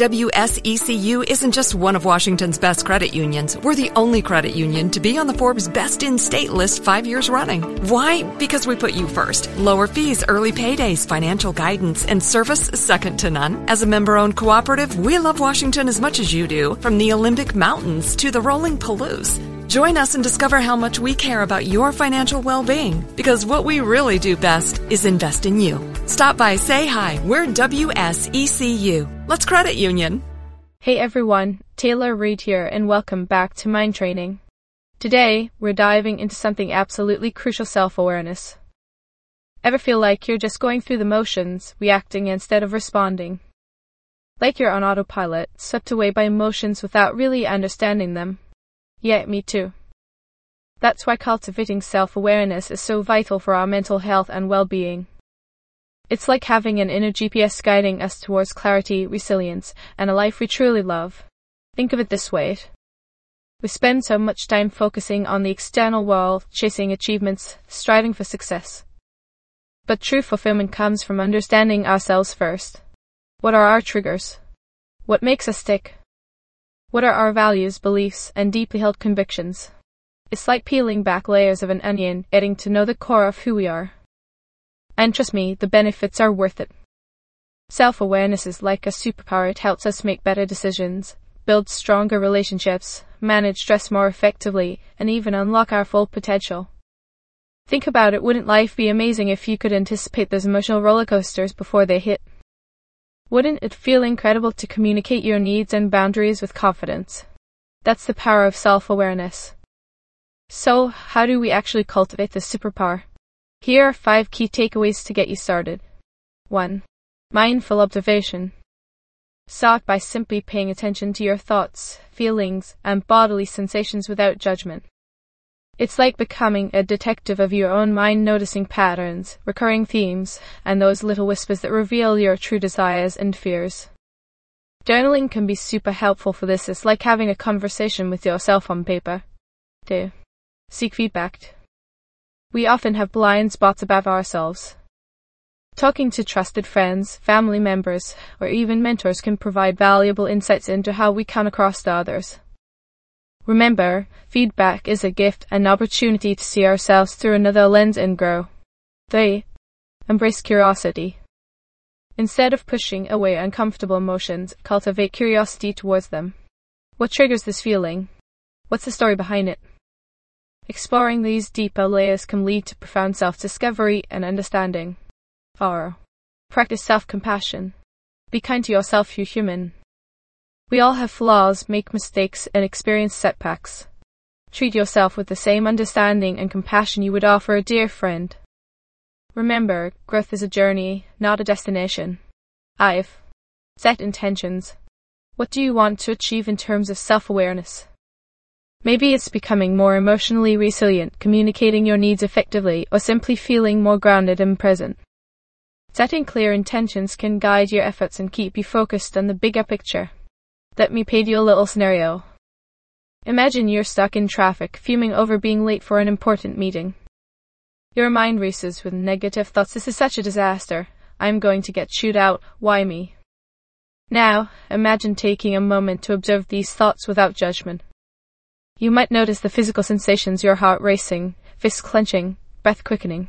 WSECU isn't just one of Washington's best credit unions. We're the only credit union to be on the Forbes Best in State list 5 years running. Why? Because we put you first. Lower fees, early paydays, financial guidance, and service second to none. As a member-owned cooperative, we love Washington as much as you do, from the Olympic Mountains to the rolling Palouse. Join us and discover how much we care about your financial well-being, because what we really do best is invest in you. Stop by, say hi. We're WSECU. Let's credit union. Hey everyone, Taylor Reid here and welcome back to Mind Training. Today, we're diving into something absolutely crucial: self-awareness. Ever feel like you're just going through the motions, reacting instead of responding? Like you're on autopilot, swept away by emotions without really understanding them? Yeah, me too. That's why cultivating self-awareness is so vital for our mental health and well-being. It's like having an inner GPS guiding us towards clarity, resilience, and a life we truly love. Think of it this way. We spend so much time focusing on the external world, chasing achievements, striving for success. But true fulfillment comes from understanding ourselves first. What are our triggers? What makes us tick? What are our values, beliefs, and deeply held convictions? It's like peeling back layers of an onion, getting to know the core of who we are. And trust me, the benefits are worth it. Self-awareness is like a superpower. It helps us make better decisions, build stronger relationships, manage stress more effectively, and even unlock our full potential. Think about it, wouldn't life be amazing if you could anticipate those emotional roller coasters before they hit? Wouldn't it feel incredible to communicate your needs and boundaries with confidence? That's the power of self-awareness. So, how do we actually cultivate this superpower? Here are 5 key takeaways to get you started. 1. Mindful observation. Start by simply paying attention to your thoughts, feelings, and bodily sensations without judgment. It's like becoming a detective of your own mind, noticing patterns, recurring themes, and those little whispers that reveal your true desires and fears. Journaling can be super helpful for this. It's like having a conversation with yourself on paper. 2. Seek feedback. We often have blind spots about ourselves. Talking to trusted friends, family members, or even mentors can provide valuable insights into how we come across to others. Remember, feedback is a gift, an opportunity to see ourselves through another lens and grow. 3. Embrace curiosity. Instead of pushing away uncomfortable emotions, cultivate curiosity towards them. What triggers this feeling? What's the story behind it? Exploring these deeper layers can lead to profound self-discovery and understanding. 4. Practice self-compassion. Be kind to yourself, you're human. We all have flaws, make mistakes, and experience setbacks. Treat yourself with the same understanding and compassion you would offer a dear friend. Remember, growth is a journey, not a destination. 5. Set intentions. What do you want to achieve in terms of self-awareness? Maybe it's becoming more emotionally resilient, communicating your needs effectively, or simply feeling more grounded and present. Setting clear intentions can guide your efforts and keep you focused on the bigger picture. Let me paint you a little scenario. Imagine you're stuck in traffic, fuming over being late for an important meeting. Your mind races with negative thoughts. This is such a disaster. I'm going to get chewed out. Why me? Now, imagine taking a moment to observe these thoughts without judgment. You might notice the physical sensations: your heart racing, fists clenching, breath quickening.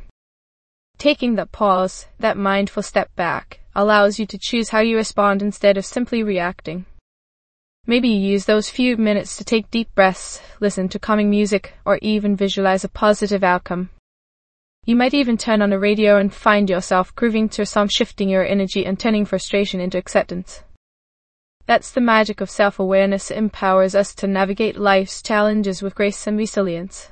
Taking that pause, that mindful step back, allows you to choose how you respond instead of simply reacting. Maybe you use those few minutes to take deep breaths, listen to calming music, or even visualize a positive outcome. You might even turn on the radio and find yourself grooving to a song, shifting your energy and turning frustration into acceptance. That's the magic of self-awareness. It empowers us to navigate life's challenges with grace and resilience.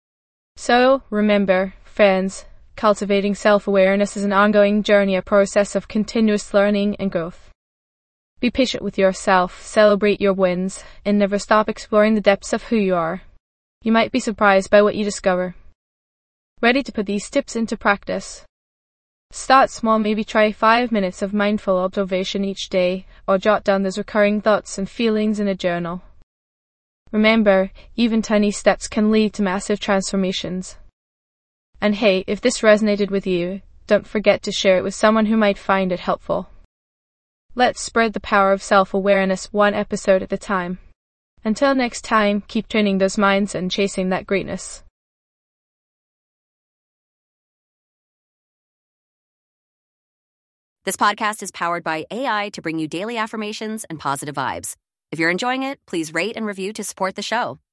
So, remember, friends, cultivating self-awareness is an ongoing journey, a process of continuous learning and growth. Be patient with yourself, celebrate your wins, and never stop exploring the depths of who you are. You might be surprised by what you discover. Ready to put these tips into practice? Start small, maybe try 5 minutes of mindful observation each day, or jot down those recurring thoughts and feelings in a journal. Remember, even tiny steps can lead to massive transformations. And hey, if this resonated with you, don't forget to share it with someone who might find it helpful. Let's spread the power of self-awareness one episode at a time. Until next time, keep training those minds and chasing that greatness. This podcast is powered by AI to bring you daily affirmations and positive vibes. If you're enjoying it, please rate and review to support the show.